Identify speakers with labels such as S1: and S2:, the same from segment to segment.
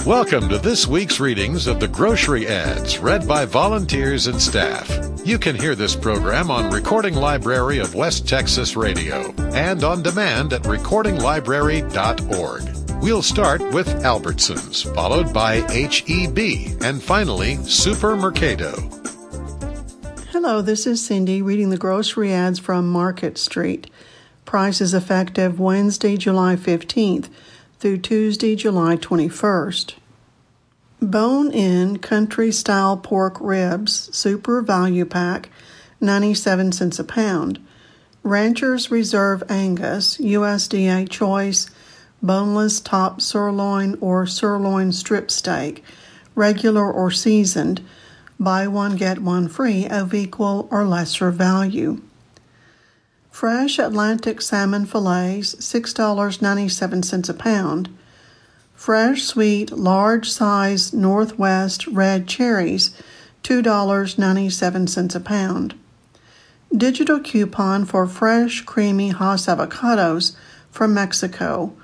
S1: Welcome to this week's readings of the grocery ads read by volunteers and staff. You can hear this program on Recording Library of West Texas Radio and on demand at recordinglibrary.org. We'll start with Albertsons, followed by H-E-B, and finally Super Mercado.
S2: Hello, this is Cindy reading the grocery ads from Market Street. Prices effective Wednesday, July 15th through Tuesday, July 21st. Bone-in country-style pork ribs, super value pack, 97 cents a pound. Rancher's Reserve Angus, USDA choice, boneless top sirloin or sirloin strip steak, regular or seasoned, buy one get one free of equal or lesser value. Fresh Atlantic salmon fillets, $6.97 a pound. Fresh sweet large size Northwest red cherries, $2.97 a pound. Digital coupon for fresh creamy Hass avocados from Mexico,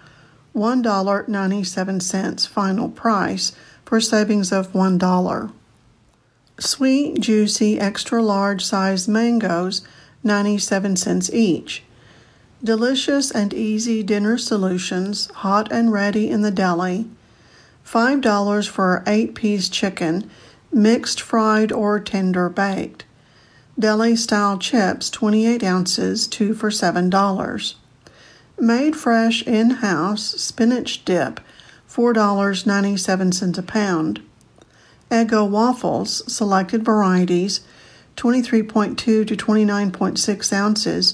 S2: $1.97 final price for savings of $1. Sweet, juicy, extra large size mangoes, 97 cents each. Delicious and easy dinner solutions, hot and ready in the deli. $5 for 8-piece chicken, mixed fried or tender baked. Deli-style chips, 28 ounces, 2 for $7. Made fresh in-house spinach dip, $4.97 a pound. Eggo waffles, selected varieties, 23.2 to 29.6 ounces,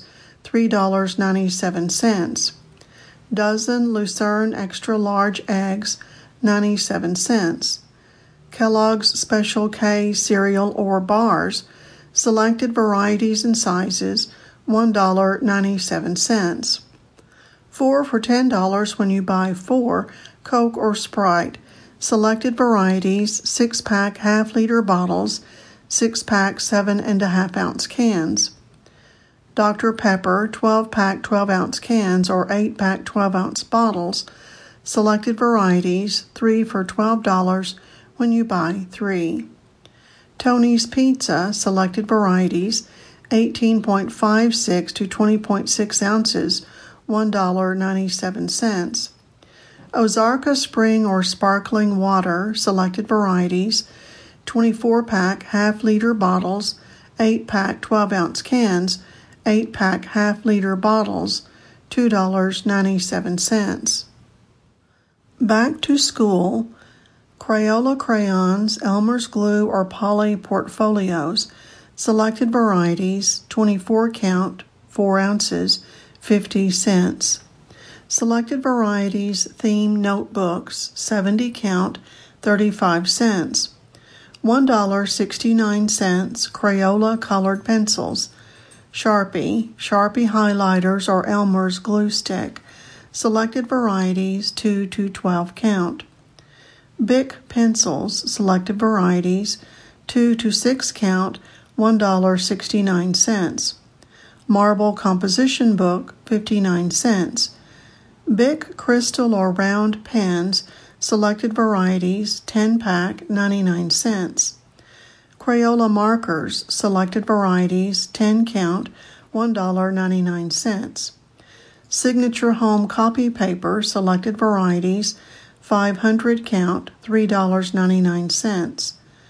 S2: $3.97. Dozen Lucerne extra large eggs, 97 cents. Kellogg's Special K cereal or bars, selected varieties and sizes, $1.97. 4 for $10 when you buy 4 Coke or Sprite, selected varieties, 6-pack half-liter bottles, 6-pack 7.5-ounce cans. Dr. Pepper 12-pack 12-ounce cans or 8-pack 12-ounce bottles, selected varieties, 3 for $12 when you buy 3. Tony's Pizza, selected varieties, 18.56 to 20.6 ounces, $1.97. Ozarka Spring or Sparkling Water, selected varieties, 24-pack half-liter bottles, 8-pack 12-ounce cans, 8-pack half-liter bottles, $2.97. Back to school, Crayola crayons, Elmer's glue or poly portfolios, selected varieties, 24 count, 4 ounces, 50 cents. Selected varieties, theme notebooks, 70 count, 35 cents. $1.69 Crayola colored pencils. Sharpie highlighters or Elmer's glue stick. Selected varieties, 2 to 12 count. Bic pencils, selected varieties, 2 to 6 count, $1.69. Marble composition book, 59 cents. Bic crystal or round pens, selected varieties, 10-pack, 99 cents. Crayola markers, selected varieties, 10 count, $1.99. Signature home copy paper, selected varieties, 500 count, $3.99.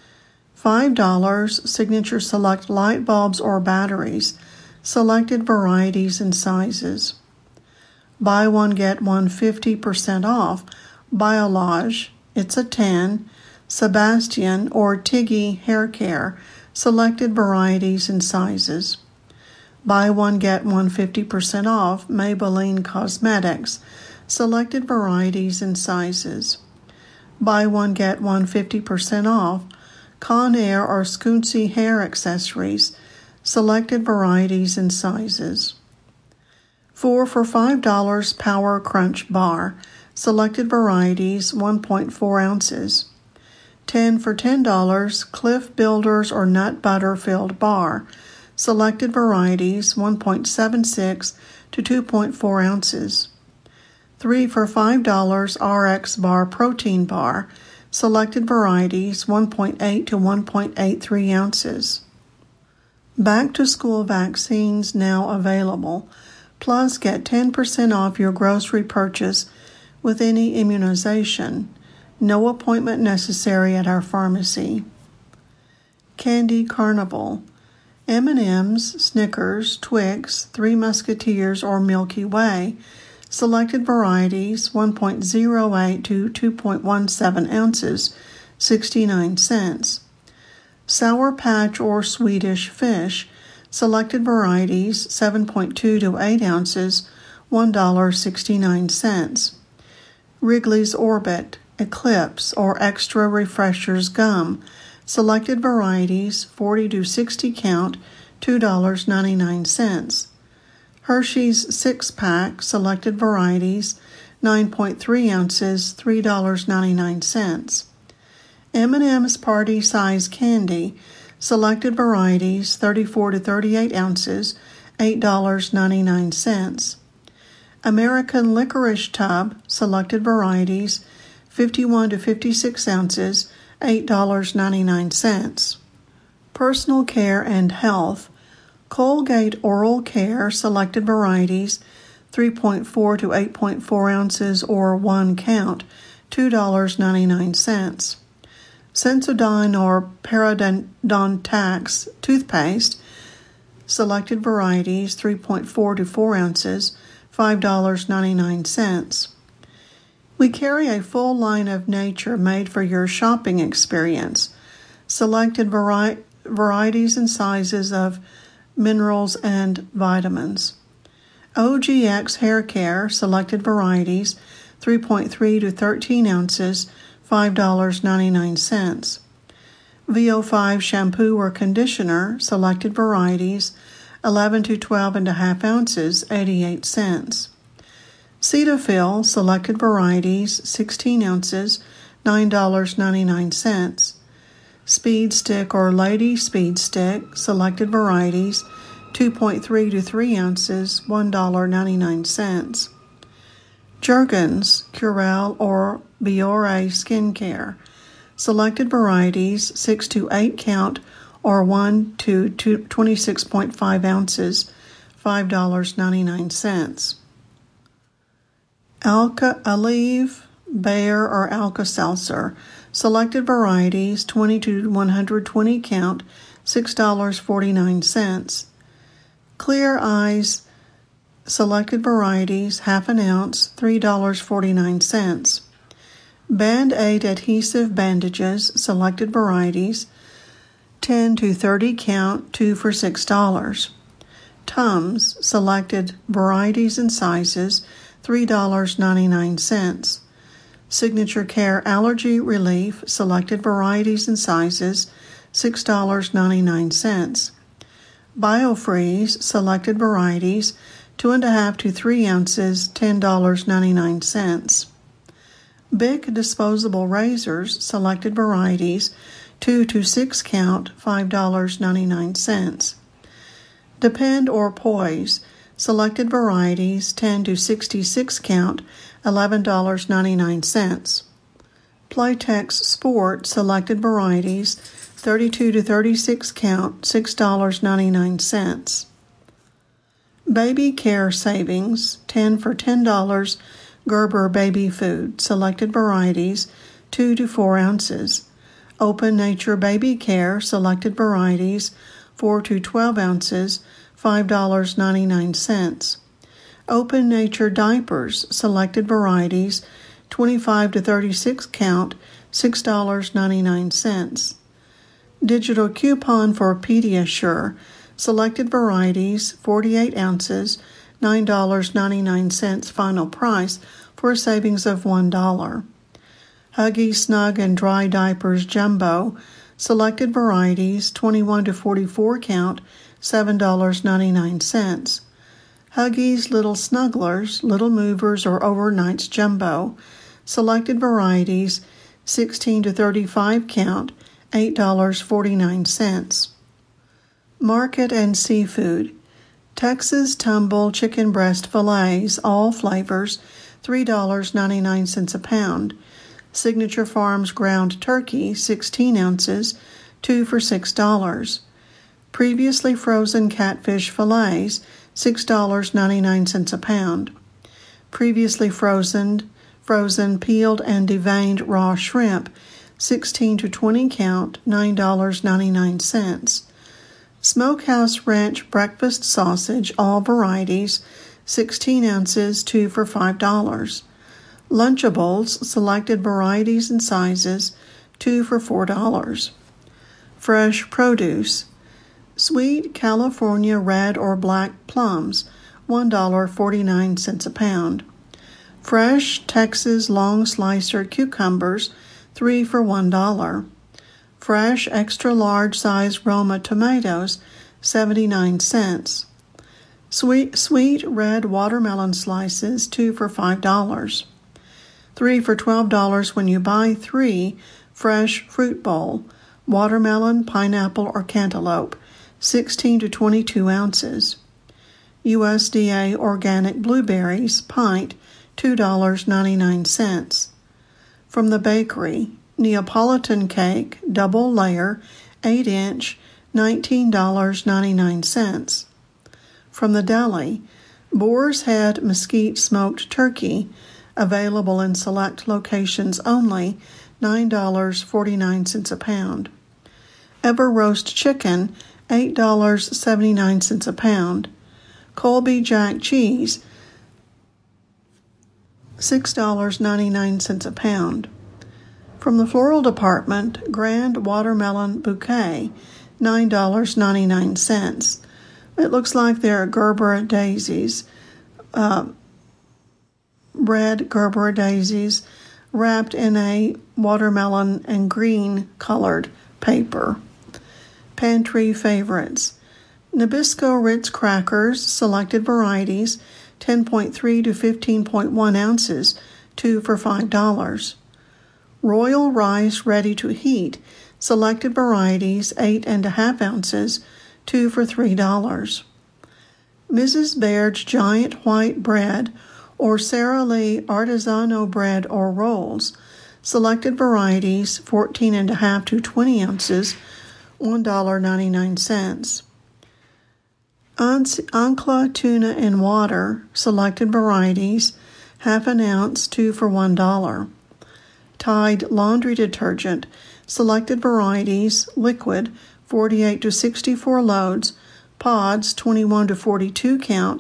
S2: $5 Signature Select light bulbs or batteries, selected varieties and sizes. Buy one get one 50% off. Biolage, it's a 10. Sebastian or Tiggy hair care, selected varieties and sizes. Buy one get one 50% off. Maybelline Cosmetics, selected varieties and sizes. Buy one get one 50% off. Conair or Scoonsy hair accessories, selected varieties and sizes. 4 for $5 Power Crunch bar, selected varieties, 1.4 ounces. 10 for $10 Cliff Builders or Nut Butter Filled bar, selected varieties, 1.76 to 2.4 ounces. 3 for $5 RX Bar Protein Bar, selected varieties 1.8 to 1.83 ounces. Back-to-school vaccines now available, plus get 10% off your grocery purchase with any immunization. No appointment necessary at our pharmacy. Candy Carnival. M&M's, Snickers, Twix, Three Musketeers, or Milky Way, selected varieties 1.08 to 2.17 ounces, 69 cents. Sour Patch or Swedish Fish, selected varieties 7.2 to 8 ounces, $1.69. Wrigley's Orbit, Eclipse, or Extra Refreshers Gum, selected varieties 40 to 60 count, $2.99. Hershey's 6-pack, selected varieties 9.3 ounces, $3.99. M&M's Party Size Candy, selected varieties 34 to 38 ounces, $8.99. American Licorice Tub, selected varieties 51 to 56 ounces, $8.99. Personal Care and Health, Colgate Oral Care, selected varieties 3.4 to 8.4 ounces or 1 count, $2.99. Sensodyne or Parodontax toothpaste, selected varieties 3.4 to 4 ounces, $5.99. We carry a full line of nature made for your shopping experience. Selected varieties and sizes of minerals and vitamins. OGX Hair Care, selected varieties 3.3 to 13 ounces, $5.99. VO5 shampoo or conditioner, selected varieties 11 to 12.5 ounces, 88 cents. Cetaphil, selected varieties 16 ounces, $9.99. Speed Stick or Lady Speed Stick, selected varieties 2.3 to 3 ounces, $1.99. Jergens, Curel, or Biore Skincare, selected varieties 6 to 8 count or 1 to 26.5 ounces, $5.99. Aleve, Bayer, or Alka-Seltzer, selected varieties 20 to 120 count, $6.49. Clear Eyes, selected varieties half an ounce, $3.49. Band-Aid adhesive bandages, selected varieties 10 to 30 count, 2 for $6. Tums, selected varieties and sizes, $3.99. Signature Care Allergy Relief, selected varieties and sizes, $6.99. BioFreeze, selected varieties 2.5 to 3 ounces, $10.99. Bic disposable razors, selected varieties 2 to 6 count, $5.99. Depend or Poise, selected varieties 10 to 66 count, $11.99. Playtex Sport, selected varieties 32 to 36 count, $6.99. Baby Care Savings, 10 for $10, Gerber Baby Food, selected varieties 2 to 4 ounces. Open Nature Baby Care, selected varieties 4 to 12 ounces, $5.99. Open Nature Diapers, selected varieties 25 to 36 count, $6.99. Digital coupon for Pediasure, selected varieties 48 ounces, $9.99 final price for a savings of $1. Huggies Snug and Dry Diapers Jumbo, selected varieties 21 to 44 count, $7.99. Huggies Little Snugglers, Little Movers or Overnights Jumbo, selected varieties 16 to 35 count, $8.49. Market and Seafood, Texas Tumble Chicken Breast Fillets, all flavors, $3.99 a pound. Signature Farms ground turkey, 16 ounces, 2 for $6. Previously frozen catfish fillets, $6.99 a pound. Previously frozen peeled and deveined raw shrimp, 16 to 20 count, $9.99. Smokehouse Ranch breakfast sausage, all varieties, 16 ounces, 2 for $5. Lunchables, selected varieties and sizes, 2 for $4. Fresh produce. Sweet California red or black plums, $1.49 a pound. Fresh Texas long slicer cucumbers, 3 for $1. Fresh extra large size Roma tomatoes, 79 cents. Sweet red watermelon slices, 2 for $5. 3 for $12 when you buy 3 fresh fruit bowl, watermelon, pineapple, or cantaloupe, 16 to 22 ounces. USDA organic blueberries, pint, $2.99. From the bakery, Neapolitan cake, double layer, 8-inch, $19.99. From the deli, Boar's Head mesquite smoked turkey, available in select locations only, $9.49 a pound. Ever roast chicken, $8.79 a pound. Colby Jack cheese, $6.99 a pound. From the floral department, grand watermelon bouquet, $9.99. It looks like they're Gerber daisies, red Gerber daisies, wrapped in a watermelon and green colored paper. Pantry favorites. Nabisco Ritz crackers, selected varieties, 10.3 to 15.1 ounces, 2 for $5. Royal Rice ready to heat, selected varieties, 8.5 ounces, 2 for $3. Mrs. Baird's giant white bread or Sara Lee Artisano bread or rolls, selected varieties, 14.5 to 20 ounces, $1.99. Ancla tuna and water, selected varieties, half an ounce, 2 for $1. Tide laundry detergent, selected varieties, liquid, 48 to 64 loads, pods, 21 to 42 count,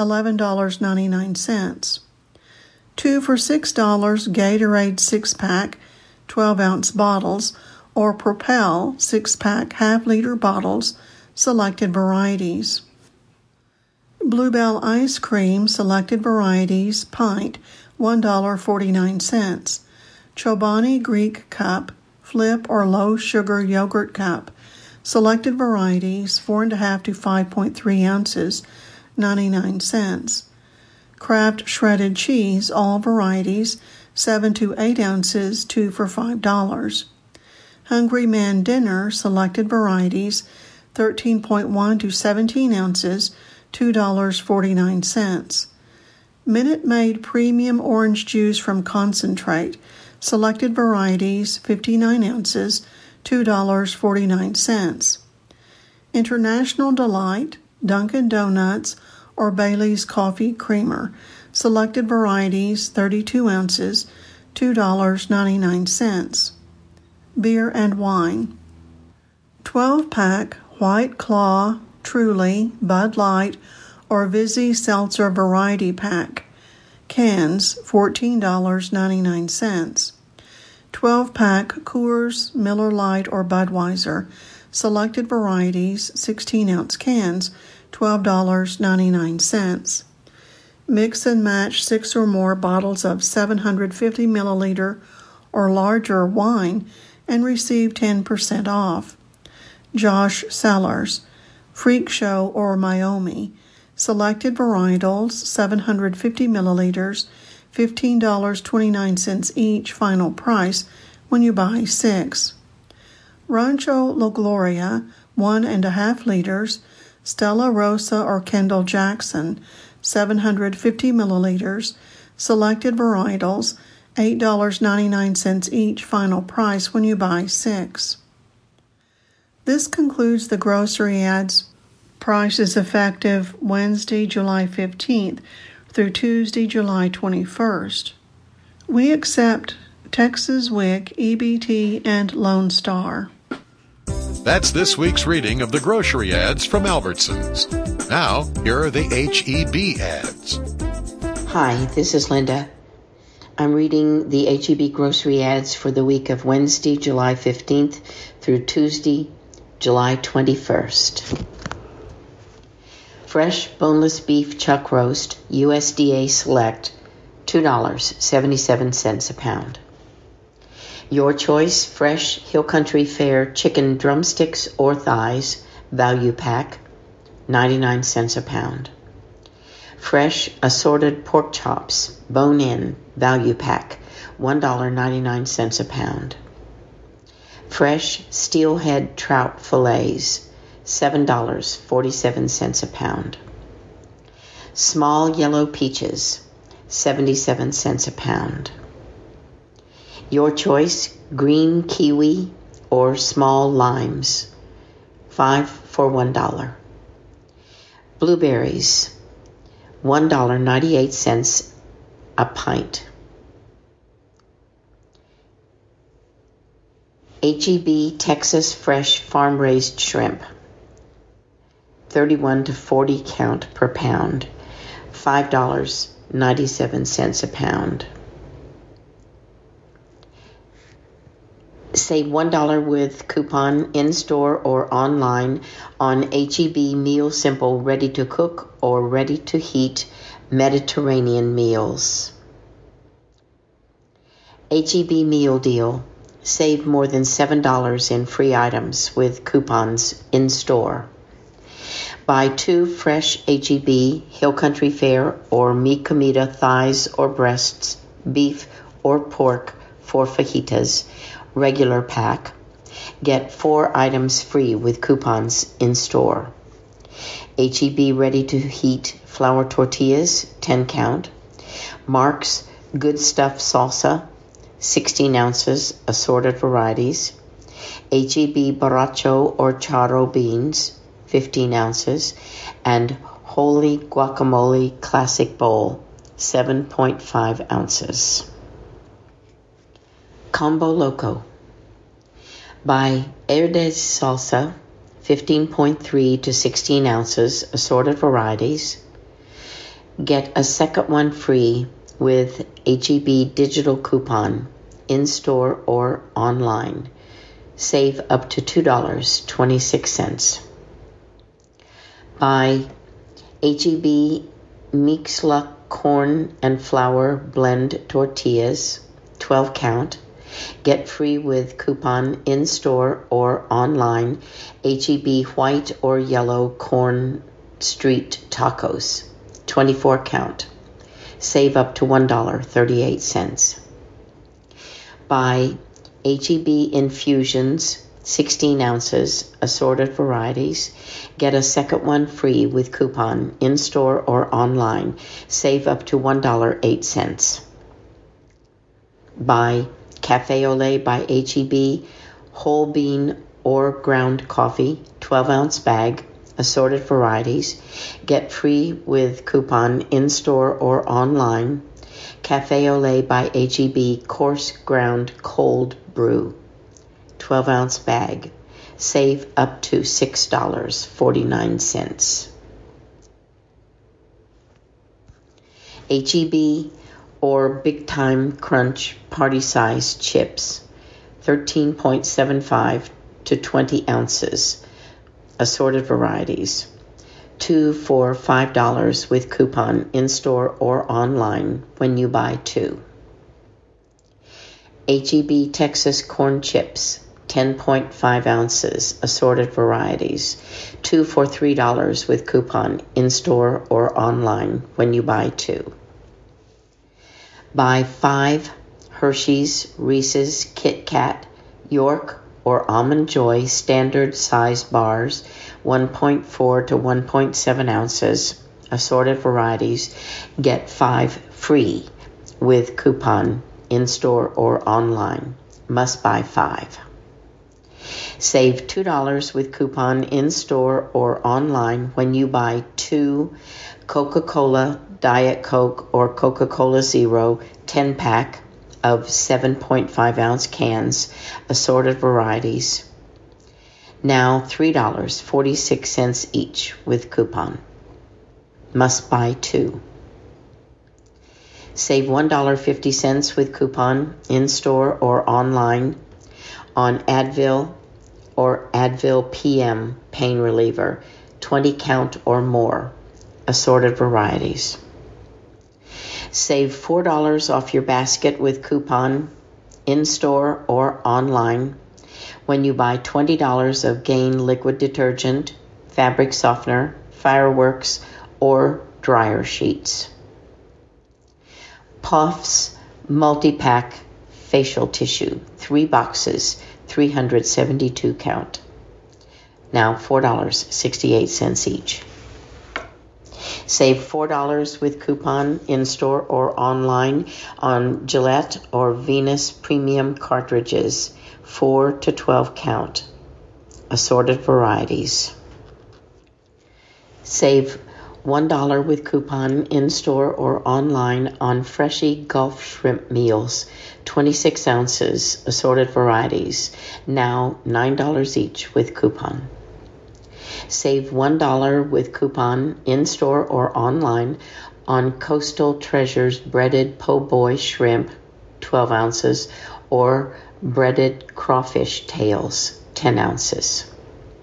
S2: $11.99. 2 for $6 Gatorade 6-pack, 12-ounce bottles, or Propel 6-pack half-liter bottles, selected varieties. Bluebell ice cream, selected varieties, pint, $1.49. Chobani Greek cup, flip or low sugar yogurt cup, selected varieties, 4.5 to 5.3 ounces, 99 cents. Kraft shredded cheese, all varieties, 7 to 8 ounces, 2 for $5. Hungry Man dinner, selected varieties, 13.1 to 17 ounces, $2.49. Minute Maid premium orange juice from concentrate, selected varieties, 59 ounces, $2.49. International Delight, Dunkin' Donuts, or Bailey's Coffee Creamer, selected varieties, 32 ounces, $2.99. Beer and wine. 12-pack White Claw, Truly, Bud Light, or Vizzy Seltzer Variety Pack. Cans, $14.99. 12-pack Coors, Miller Lite, or Budweiser. Selected varieties, 16-ounce cans, $12.99. Mix and match 6 or more bottles of 750 milliliter or larger wine and receive 10% off. Josh Cellars, Freak Show or Miami. Selected varietals, 750 milliliters, $15.29 each, final price when you buy 6. Rancho La Gloria, 1.5 liters, Stella Rosa or Kendall Jackson, 750 milliliters, Selected varietals, $8.99 each final price when you buy 6. This concludes the grocery ads. Prices effective Wednesday, July 15th through Tuesday, July 21st. We accept Texas WIC, EBT, and Lone Star.
S1: That's this week's reading of the grocery ads from Albertsons. Now, here are the HEB ads.
S3: Hi, this is Linda. I'm reading the HEB grocery ads for the week of Wednesday, July 15th through Tuesday, July 21st. Fresh boneless beef chuck roast, USDA Select, $2.77 a pound. Your choice, fresh Hill Country Fare chicken drumsticks or thighs, value pack, 99 cents a pound. Fresh assorted pork chops, bone-in, value pack, $1.99 a pound. Fresh steelhead trout fillets, $7.47 a pound. Small yellow peaches, 77 cents a pound. Your choice, green kiwi or small limes, 5 for $1. Blueberries, $1.98 a pint. HEB Texas Fresh Farm-Raised Shrimp, 31 to 40 count per pound, $5.97 a pound. Save $1 with coupon in-store or online on HEB Meal Simple ready-to-cook or ready-to-heat Mediterranean meals. HEB Meal Deal. Save more than $7 in free items with coupons in-store. Buy 2 fresh HEB Hill Country Fare or Mi Comida thighs or breasts, beef or pork for fajitas, regular pack. Get 4 items free with coupons in-store. HEB ready-to-heat flour tortillas, 10 count. Mark's Good Stuff salsa, 16 ounces, assorted varieties. HEB Borracho or Charro beans, 15 ounces. And Holy Guacamole Classic Bowl, 7.5 ounces. Combo Loco. Buy Herdez salsa, 15.3 to 16 ounces, assorted varieties. Get a second one free with HEB digital coupon, in-store or online. Save up to $2.26. Buy HEB Mixla corn and flour blend tortillas, 12 count. Get free with coupon in-store or online. HEB white or yellow corn street tacos, 24 count. Save up to $1.38. Buy HEB infusions, 16 ounces, assorted varieties. Get a second one free with coupon in-store or online. Save up to $1.08. Buy Cafe Olé by HEB whole bean or ground coffee, 12-ounce bag, assorted varieties. Get free with coupon in-store or online. Cafe Olé by HEB coarse ground cold brew, 12-ounce bag. Save up to $6.49. HEB or Big Time Crunch party size chips, 13.75 to 20 ounces, assorted varieties. 2 for $5 with coupon in-store or online when you buy 2. HEB Texas corn chips, 10.5 ounces, assorted varieties. 2 for $3 with coupon in-store or online when you buy 2. Buy 5 Hershey's, Reese's, Kit Kat, York, or Almond Joy standard size bars, 1.4 to 1.7 ounces, assorted varieties. Get 5 free with coupon in-store or online. Must buy 5. Save $2 with coupon in-store or online when you buy 2 Coca-Cola Diet Coke or Coca-Cola Zero 10-pack of 7.5-ounce cans, assorted varieties. Now $3.46 each with coupon. Must buy 2. Save $1.50 with coupon in-store or online on Advil or Advil PM pain reliever, 20 count or more, assorted varieties. Save $4 off your basket with coupon in-store or online when you buy $20 of Gain liquid detergent, fabric softener, fireworks, or dryer sheets. Puffs multi-pack facial tissue, 3 boxes, 372 count. Now $4.68 each. Save $4 with coupon in-store or online on Gillette or Venus Premium cartridges, 4 to 12 count, assorted varieties. Save $1 with coupon in-store or online on Freshie Gulf Shrimp Meals, 26 ounces, assorted varieties, now $9 each with coupon. Save $1 with coupon in-store or online on Coastal Treasures breaded po' boy shrimp, 12 ounces, or breaded crawfish tails, 10 ounces.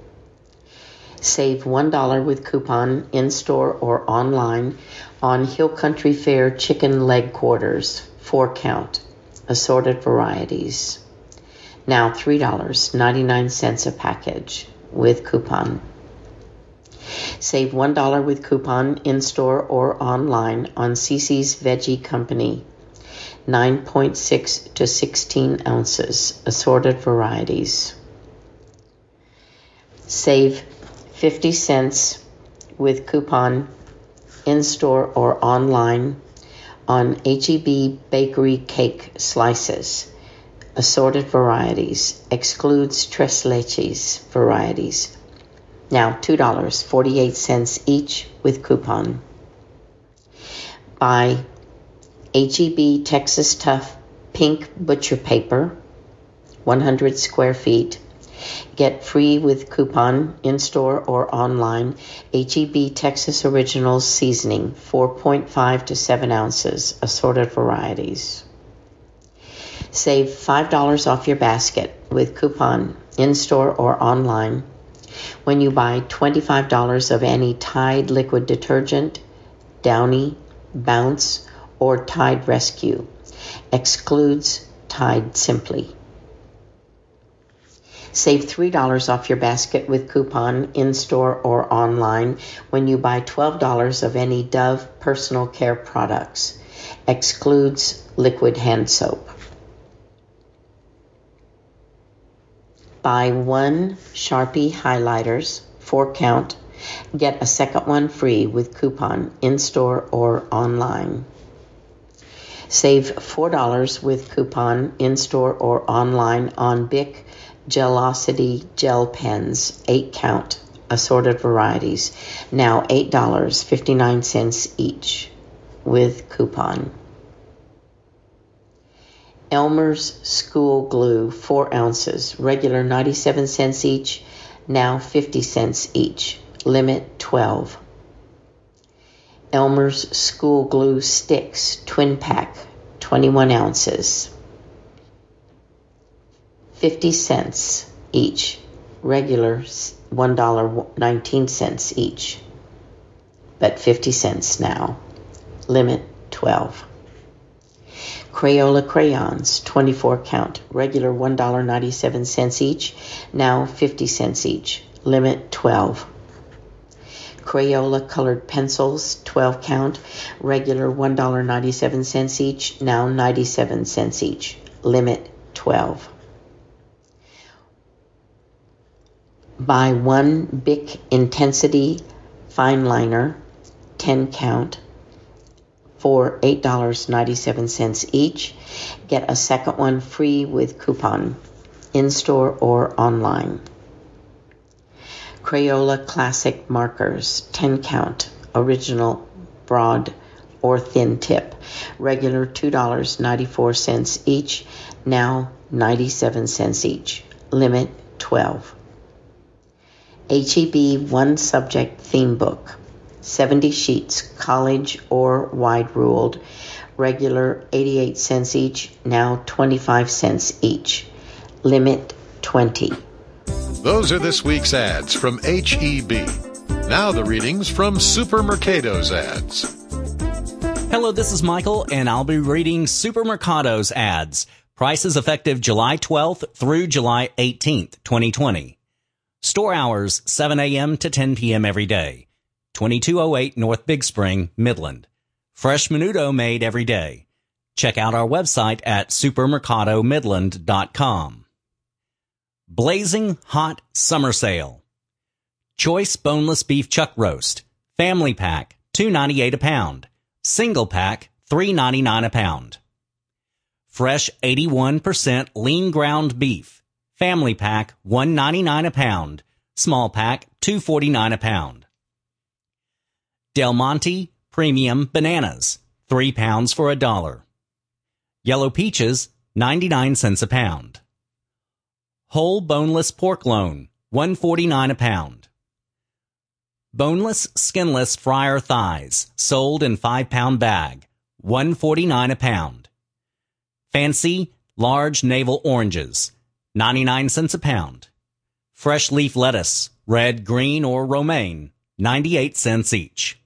S3: Save $1 with coupon in-store or online on Hill Country Fare chicken leg quarters, 4 count, assorted varieties. Now $3.99 a package with coupon. Save $1 with coupon in-store or online on CiCi's Veggie Company, 9.6 to 16 ounces, assorted varieties. Save 50 cents with coupon in-store or online on H-E-B Bakery Cake Slices, assorted varieties, excludes Tres Leches varieties. Now $2.48 each with coupon. Buy H-E-B Texas Tough Pink Butcher Paper, 100 square feet. Get free with coupon in-store or online H-E-B Texas Originals Seasoning, 4.5 to 7 ounces, assorted varieties. Save $5 off your basket with coupon in-store or online when you buy $25 of any Tide liquid detergent, Downy, Bounce, or Tide Rescue. Excludes Tide Simply. Save $3 off your basket with coupon in-store or online when you buy $12 of any Dove personal care products. Excludes liquid hand soap. Buy 1 Sharpie highlighters, 4 count. Get a second one free with coupon in-store or online. Save $4 with coupon in-store or online on Bic Gelocity gel pens, 8 count, assorted varieties. Now $8.59 each with coupon. Elmer's School Glue, 4 ounces, regular 97 cents each, now 50 cents each, limit 12. Elmer's School Glue Sticks, twin pack, 21 ounces, 50 cents each, regular $1.19 each, but 50 cents now, limit 12. Crayola crayons, 24 count, regular $1.97 each, now 50 cents each, limit 12. Crayola colored pencils, 12 count, regular $1.97 each, now 97 cents each, limit 12. Buy 1 Bic Intensity Fine Liner, 10 count, for $8.97 each. Get a second one free with coupon, in-store or online. Crayola Classic Markers, 10 count, original, broad or thin tip. Regular $2.94 each, now 97 cents each. Limit 12. HEB One Subject Theme Book, 70 sheets, college or wide ruled. Regular 88 cents each, now 25 cents each. Limit 20.
S1: Those are this week's ads from HEB. Now the readings from Supermercado's ads.
S4: Hello, this is Michael, and I'll be reading Supermercado's ads. Prices effective July 12th through July 18th, 2020. Store hours, 7 a.m. to 10 p.m. every day. 2208 North Big Spring, Midland. Fresh menudo made every day. Check out our website at supermercadomidland.com. Blazing Hot Summer Sale. Choice Boneless Beef Chuck Roast. Family Pack, $2.98 a pound. Single Pack, $3.99 a pound. Fresh 81% lean ground beef. Family Pack, $1.99 a pound. Small Pack, $2.49 a pound. Del Monte Premium Bananas, 3 pounds for $1. Yellow Peaches, 99 cents a pound. Whole boneless pork loin, $1.49 a pound. Boneless, skinless fryer thighs, sold in 5-pound bag, $1.49 a pound. Fancy, large navel oranges, 99 cents a pound. Fresh leaf lettuce, red, green, or romaine, 98 cents each.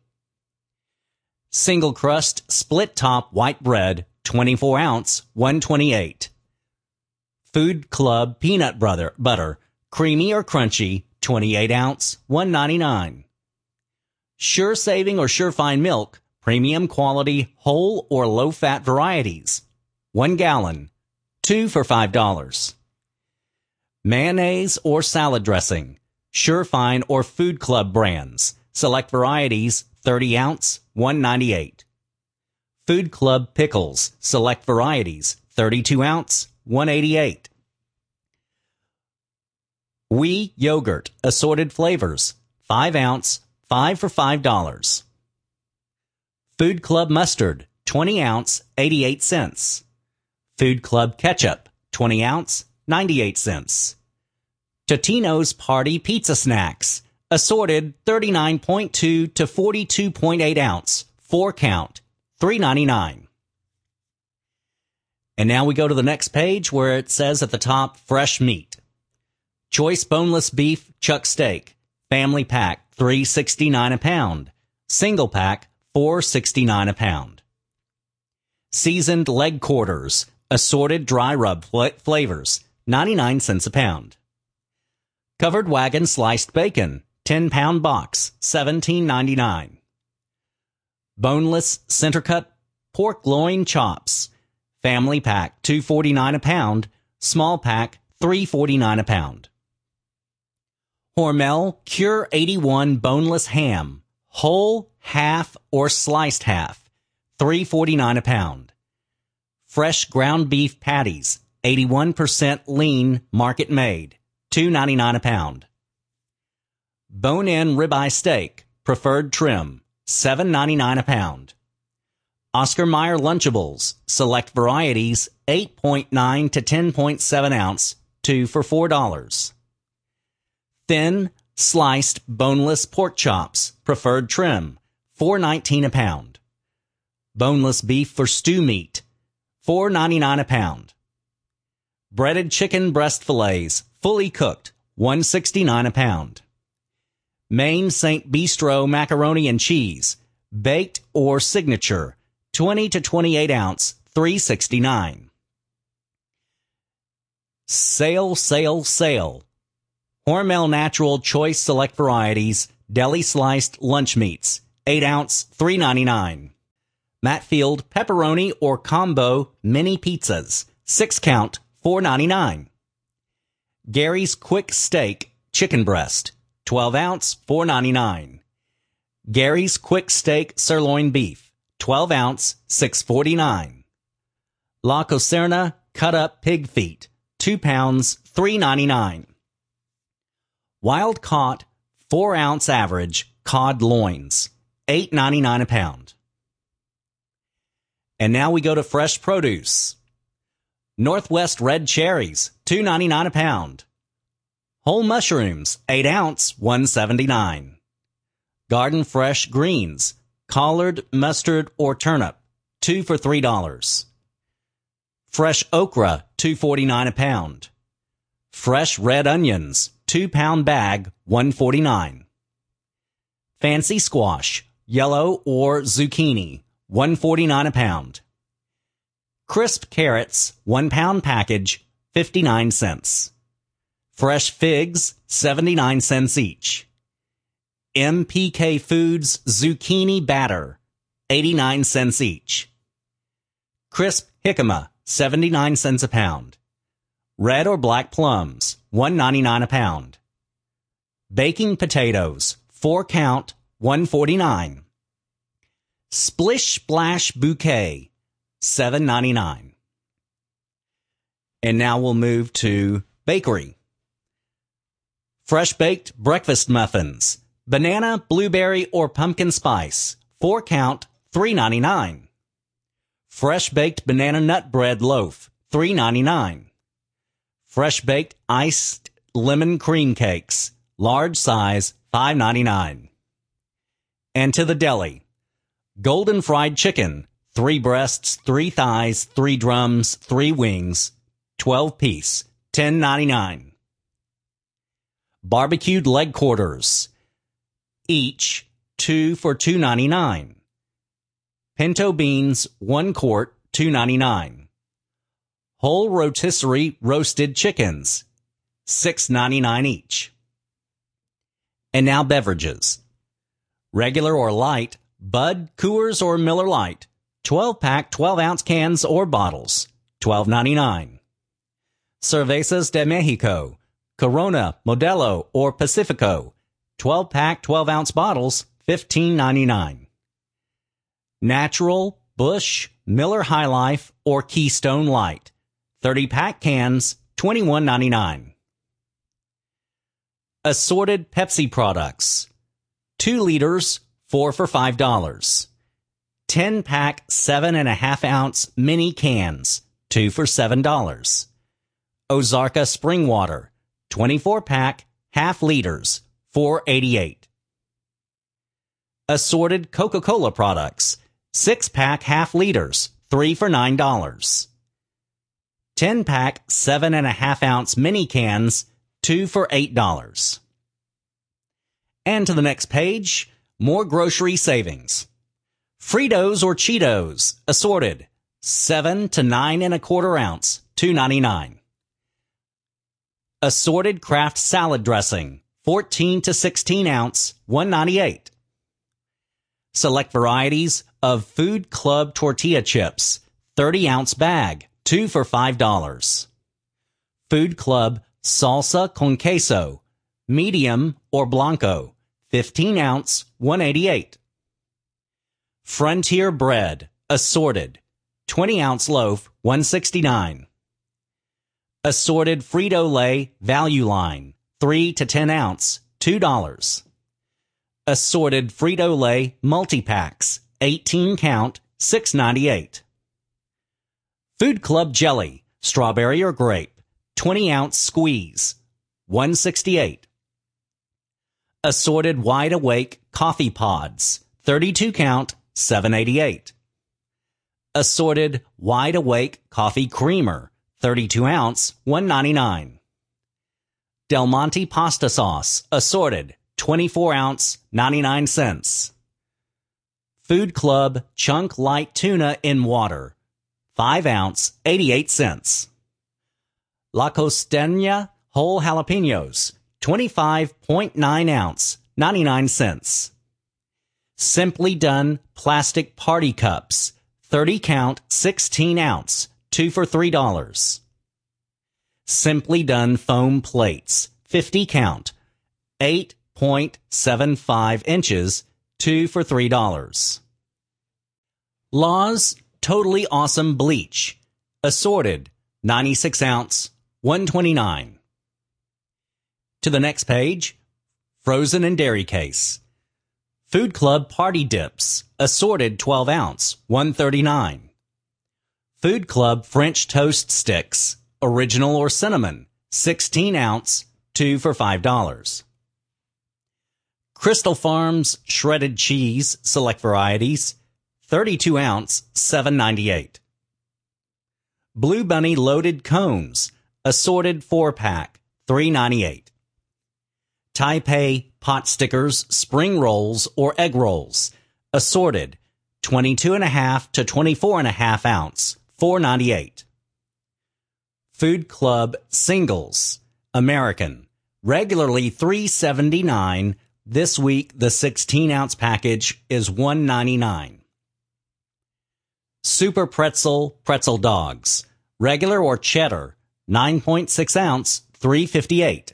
S4: Single crust, split top white bread, 24 ounce, $1.28. Food Club peanut butter, creamy or crunchy, 28 ounce, $1.99. Sure Saving or Sure Fine milk, premium quality, whole or low fat varieties, 1 gallon, 2 for $5. Mayonnaise or salad dressing, Sure Fine or Food Club brands, select varieties, 30 ounce, $1.98. Food Club pickles, select varieties, 32 ounce, $1.88. Oui yogurt, assorted flavors, 5 ounce, 5 for $5. Food Club mustard, 20 ounce, 88 cents. Food Club ketchup, 20 ounce, 98 cents. Totino's Party Pizza Snacks, assorted 39.2 to 42.8 ounce, 4 count, $3.99. And now we go to the next page where it says at the top, fresh meat. Choice boneless beef chuck steak, family pack, $3.69 a pound. Single pack, $4.69 a pound. Seasoned leg quarters, assorted dry rub flavors, 99 cents a pound. Covered wagon sliced bacon, 10-pound box, $17.99. Boneless center cut pork loin chops, family pack, $2.49 a pound. Small pack, $3.49 a pound. Hormel Cure 81 boneless ham, whole, half, or sliced half, $3.49 a pound. Fresh ground beef patties, 81% lean, market made, $2.99 a pound. Bone-in ribeye steak, preferred trim, $7.99 a pound. Oscar Mayer Lunchables, select varieties, 8.9 to 10.7 ounce, 2 for $4. Thin, sliced, boneless pork chops, preferred trim, $4.19 a pound. Boneless beef for stew meat, $4.99 a pound. Breaded chicken breast fillets, fully cooked, $1.69 a pound. Maine St. Bistro macaroni and cheese, baked or signature, 20 to 28 ounce, $3.69. Sale, sale, sale. Hormel Natural Choice Select Varieties, deli sliced lunch meats, 8 ounce, $3.99. Matfield pepperoni or combo mini pizzas, 6 count, $4.99. Gary's Quick Steak chicken breast, 12 ounce, $4.99. Gary's Quick Steak sirloin beef, 12 ounce, $6.49. La Coserna cut up pig feet, 2 pounds, $3.99. Wild caught 4 ounce average cod loins, $8.99 a pound. And now we go to fresh produce. Northwest red cherries, $2.99 a pound. Whole mushrooms, 8 ounce, $1.79. Garden fresh greens, collard, mustard, or turnip, 2 for $3. Fresh okra, $2.49 a pound. Fresh red onions, 2-pound bag, $1.49. Fancy squash, yellow or zucchini, $1.49 a pound. Crisp carrots, 1-pound package, 59 cents. Fresh figs, 79 cents each. MPK Foods zucchini batter, 89 cents each. Crisp jicama, 79 cents a pound. Red or black plums, $1.99 a pound. Baking potatoes, 4 count, $1.49. Splish Splash Bouquet, $7.99. And now we'll move to bakery. Fresh baked breakfast muffins, banana, blueberry, or pumpkin spice, 4 count, $3.99. Fresh baked banana nut bread loaf, $3.99. Fresh baked iced lemon cream cakes, large size, $5.99. And to the deli. Golden fried chicken, 3 breasts, 3 thighs, 3 drums, 3 wings, 12 piece, $10.99. Barbecued leg quarters, each 2 for $2.99. Pinto beans, 1 quart, $2.99. Whole rotisserie roasted chickens, $6.99 each. And now beverages. Regular or light, Bud, Coors, or Miller Lite, 12-pack 12-ounce cans or bottles, $12.99. Cervezas de Mexico, Corona, Modelo, or Pacifico, 12-pack 12-ounce bottles, $15.99. Natural, Busch, Miller High Life, or Keystone Light, 30-pack cans, $21.99. Assorted Pepsi products, 2 liters, 4 for $5. 10-pack 7.5-ounce mini cans, 2 for $7. Ozarka Spring Water, 24-pack, half liters, $4.88. Assorted Coca-Cola products, 6-pack half liters, 3 for $9. 10-pack 7.5-ounce mini cans, 2 for $8. And to the next page, more grocery savings. Fritos or Cheetos, assorted, 7 to 9.25 ounce, $2.99. Assorted Kraft salad dressing, 14 to 16 ounce, $1.98. Select varieties of Food Club tortilla chips, 30-ounce bag, 2 for $5. Food Club salsa con queso, medium or blanco, 15-ounce, $1.88. Frontier bread, assorted, 20-ounce loaf, $1.69. Assorted Frito-Lay value line, 3 to 10 ounce, $2. Assorted Frito-Lay multi-packs, 18 count, $6.98. Food Club jelly, strawberry or grape, 20-ounce squeeze, $1.68. Assorted Wide Awake coffee pods, 32 count, $7.88. Assorted Wide Awake coffee creamer, 32 ounce, $1.99. Del Monte pasta sauce, assorted, 24 ounce, 99 cents. Food Club chunk light tuna in water, 5 ounce, 88 cents. La Costeña whole jalapenos, 25.9 ounce, 99 cents. Simply Done plastic party cups, 30 count, 16 ounce, 2 for $3. Simply Done foam plates, 50 count, 8.75 inches, 2 for $3. Law's Totally Awesome Bleach, assorted, 96 ounce, $129. To the next page, frozen and dairy case. Food Club Party Dips, assorted 12 ounce, $139. Food Club French Toast Sticks, original or cinnamon, 16 ounce, 2 for $5. Crystal Farms Shredded Cheese, select varieties, 32 ounce, $7.98. Blue Bunny Loaded Cones, assorted 4-pack, $3.98. Taipei Pot Stickers Spring Rolls or Egg Rolls, assorted, 22.5 to 24.5 ounce, $4.98. Food Club Singles, American, regularly $3.79. This week, the 16-ounce package is $1.99. Super Pretzel Dogs, regular or cheddar, 9.6 ounce, $3.58.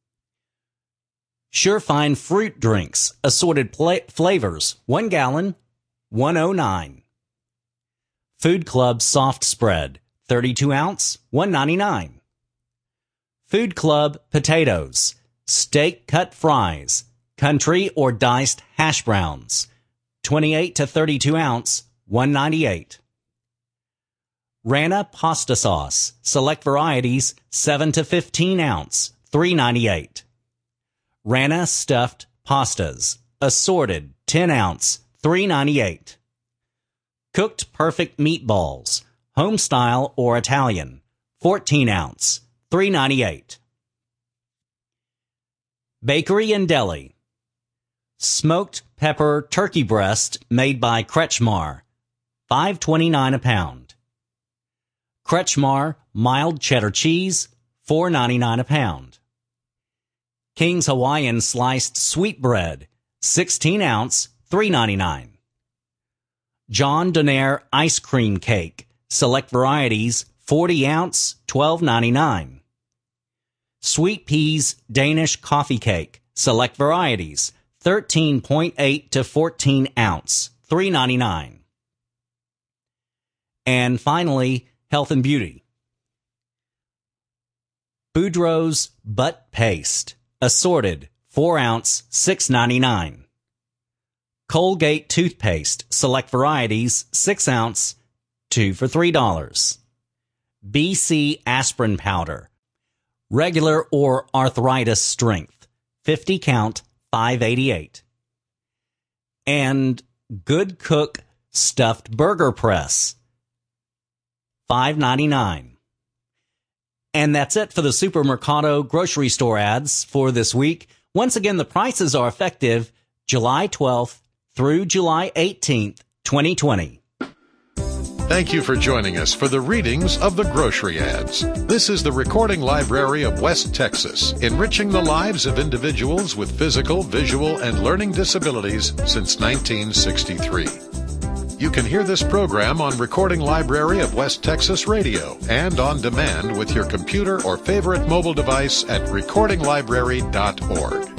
S4: Surefine Fruit Drinks, assorted flavors, 1 gallon, $1.09. Food Club Soft Spread, 32 ounce, $1.99. Food Club Potatoes, Steak Cut Fries, Country or Diced Hash Browns, 28 to 32 ounce, $1.98. Rana Pasta Sauce, select varieties, 7 to 15 ounce, $3.98. Rana Stuffed Pastas, assorted, 10 ounce, $3.98. Cooked Perfect Meatballs, home style or Italian, 14 ounce, $3.98. Bakery and Deli. Smoked pepper turkey breast made by Kretschmar, $5.29 a pound. Kretschmar mild cheddar cheese, $4.99 a pound. King's Hawaiian sliced sweetbread, 16 ounce, $3.99. John Donaire ice cream cake, select varieties, 40 ounce, $12.99. Sweet Peas Danish coffee cake, select varieties, 13.8 to 14 ounce, $3.99. And finally, health and beauty. Boudreaux's butt paste, assorted, 4 ounce, $6.99. Colgate toothpaste, select varieties, 6 ounce, 2 for $3. BC aspirin powder, regular or arthritis strength, 50 count, $5.88. And Good Cook stuffed burger press, $5.99. And that's it for the Supermercado grocery store ads for this week. Once again, the prices are effective July 12th through July 18th, 2020.
S1: Thank you for joining us for the readings of the grocery ads. This is the Recording Library of West Texas, enriching the lives of individuals with physical, visual, and learning disabilities since 1963. You can hear this program on Recording Library of West Texas Radio and on demand with your computer or favorite mobile device at recordinglibrary.org.